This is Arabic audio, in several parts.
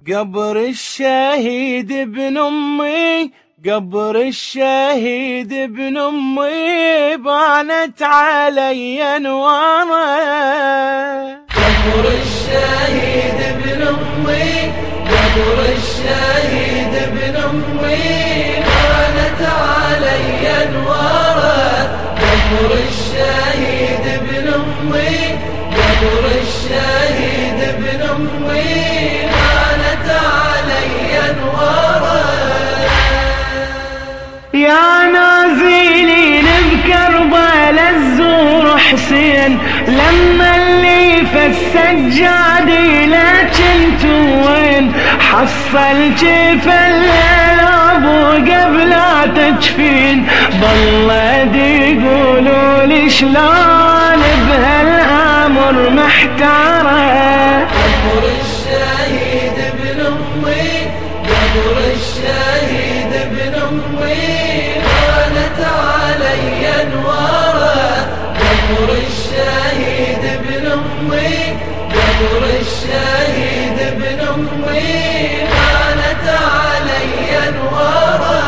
قبر الشهيد ابن أمي، قبر الشهيد ابن أمي، بانت علي أنواره. قبر الشهيد ابن أمي، قبر الشهيد ابن أمي، بانت علي أنواره. قبر الشهيد ابن أمي، قبر الشهيد ابن أمي، بانت علي أنواره. يا نازلين بكربلاء الزور حسين، لما اللي في السجاد لك انتو وين؟ حصل جيف الليل ابو قبل تجفين، ضل يقولوا لي شلون بهالامر محتاره. قبر الشهيد ابن أمي، قبر الشهيد ابن أمي، بانت علي أنواره. قبر الشهيد ابن أمي، قبر الشهيد ابن أمي، بانت علي أنواره.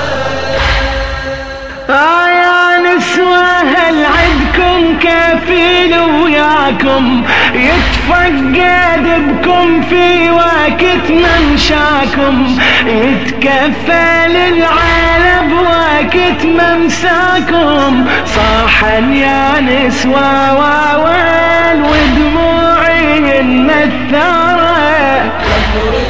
يا نسوة هل عدكم كفيل وياكم يتفقد بكم في وقت ممشاكم، يتكفل العالم بوقت ممساكم؟ صاحا يا نسوة واويل ودموعي النثارة.